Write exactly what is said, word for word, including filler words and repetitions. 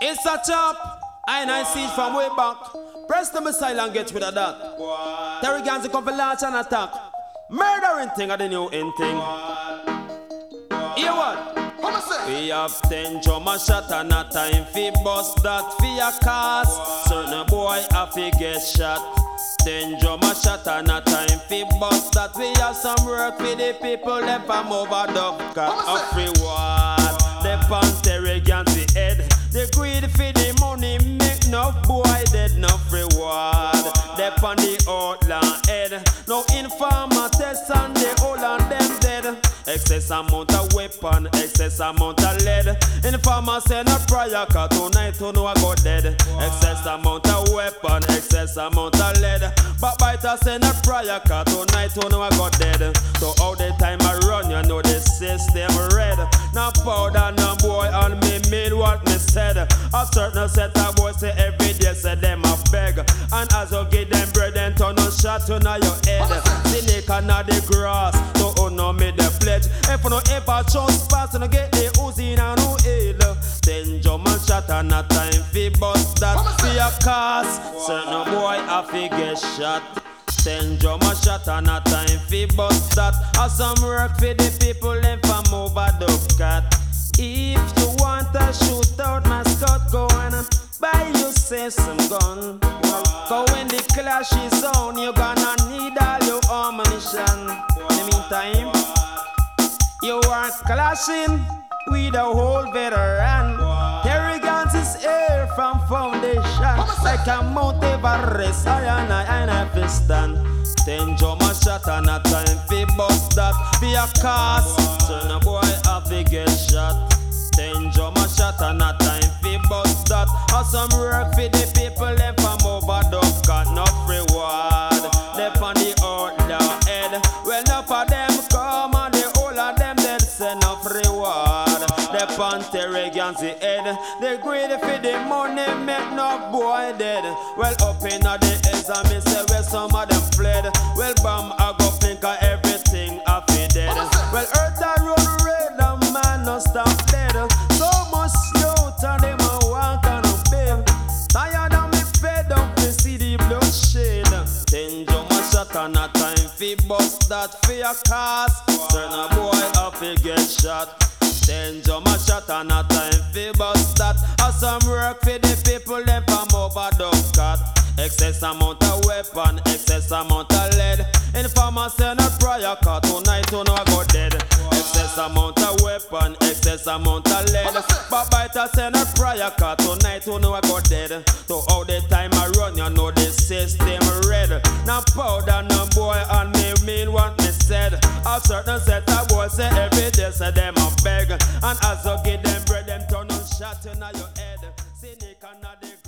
It's a chop. I and I see it from way back. Press the missile and get rid of that. Terry Ganzi come for launch and attack. Murdering thing of the new in thing. Hear what? We have ten drum a shot and a time fi bust that fi a cast. Certain boy have fi get shot. Ten drum a shot and a time fi bust that. We have some work for the people left from over dove cat of reward. The Terry Ganzi head. The greed for the money make no boy dead enough reward. They on the outlaw head. No informer test and the whole and them dead. Excess amount of weapon, excess amount of lead. Informer send a prayer cause tonight you know I got dead. Excess amount of weapon, excess amount of lead. But biter send a prayer cause tonight you know I got dead. So all the time I run you know the system red. Now powder no boy on me mean what me said. A certain set of boys say every day say them a beg. And as you give them bread and turn on shot to now your head. Cynic and not the grass, so you know me the pledge. If you no ever chance pass, you no get the Uzi and no aid. Ten drum and shot and a time fi bust that fi a cast. Certain boy a fi get shot. Ten drum and shot and a time fi bust that. A some work for the people them from over the cat. If you want a shootout, mascot, go and buy yourself some gun. Go when the clash is on, you gonna need all your ammunition. In the meantime, you are clashing with a whole veteran. Terry Ganzi's air from foundation. Like a Mount Everest, I and I and I fi stand. Ten drum a shot and a time fi bust that. Be a cast, turn a boy have to get shot. Ten drum a shot and a time fi bust that. Have some work for the people them from over dove got enough reward. They on the outlaw head. Well enough of them come and the whole of them dead send enough reward. They on Terry Ganzi head. They greedy for the money make no boy dead. Well up in the hills and me say where some of them fled. Well bam I go think of everything I fi dead. Well earth a run red and man no stop dead. So much youth and them a walk and a babe. Tired of me fed up to see the bloodshed. Ten drum a shot and a time fi bust that fi a cast. Certain boy have to get shot. Ten drum a shot and a time fi bust that. A some work for the people them from over dove cat. Excess amount of weapon, excess amount of lead. Informer send a prayer cause tonight you know I got dead. Excess amount of weapon, excess amount of lead. But biter send a prayer cause tonight you know I got dead. So all the time I run you know the system red. Now powder no boy and me mean what me said. A certain set of boys say every day say them a beg. And as you give them bread them turn on shot in your head. Cynic and not the